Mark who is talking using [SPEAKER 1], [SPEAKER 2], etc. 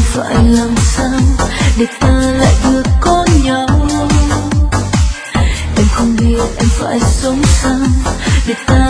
[SPEAKER 1] phải làm sao để ta lại được có nhau. Em không biết em phải sống sao để ta